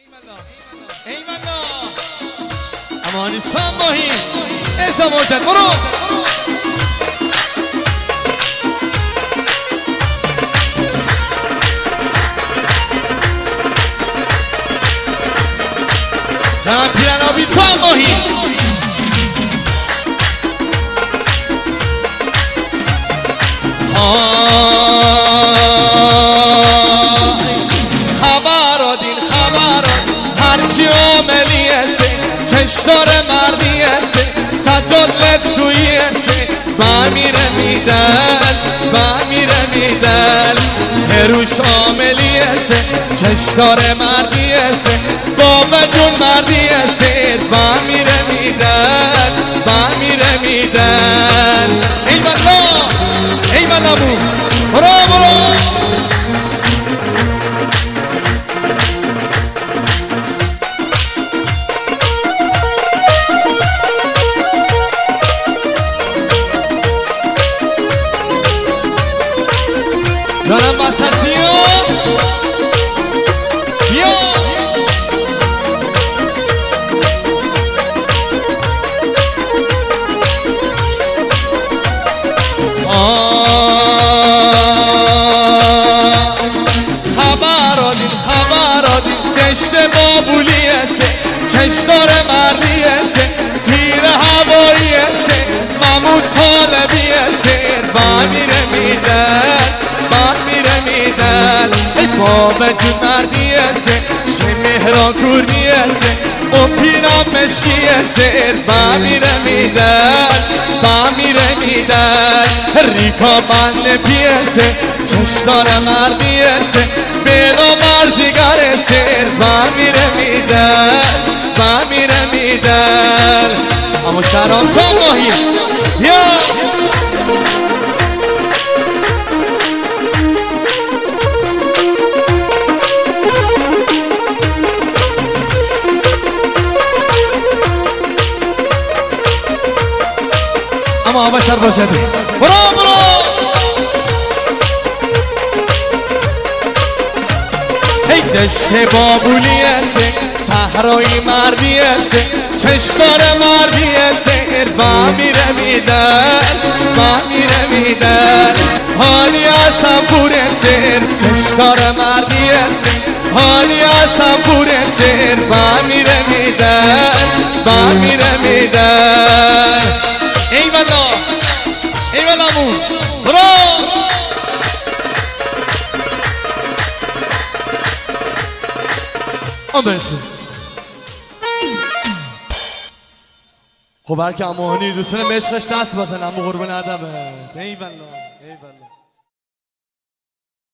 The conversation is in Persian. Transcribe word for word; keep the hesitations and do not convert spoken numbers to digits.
ایوالا امانی شام ماهی ایسا مرتد برو جناب پیرن آبی تو هم ماهی خبر دین خبر هرچی عاملی هسته چشتار مردی هسته سجاد لطویی هسته و میره میدن و میره میدن هروش عاملی هسته چشتار مردی هسته بابا جون مردی هسته و میره میدن و میره میدن ای والا ای والا بو برو برو جانم بسطیو بیا خبر آدین خبر آدین دشت بابولی هسته چشتار مردی هسته تیر هوایی هسته محمود طالبی هسته با میره میدن با میره میدن ای بابا جون مردی هسته شه مهران کوردی هسته اون پیران مشکی هسته با میره میدن با میره میدن ریکا بند پیسه چشتار مردی هسته بیلا مرزیگر هسته با میره میدن با میره میدن اما شرام تا ماهی یا اما آبا شر باشد برو برو ای دشت بابولی هسته صحرای مردی هسته چشتار مردی هسته با میره میدن با میره میدن حالی اصلا پور هسته چشتار مردی هسته حالی اصلا پور هسته با میره میدن با میره میدن ای والا ای والا مون برو آن برسه خب هر که امانی دوستان مشقش دست بزن امو قربون ادبه ای والا ای والا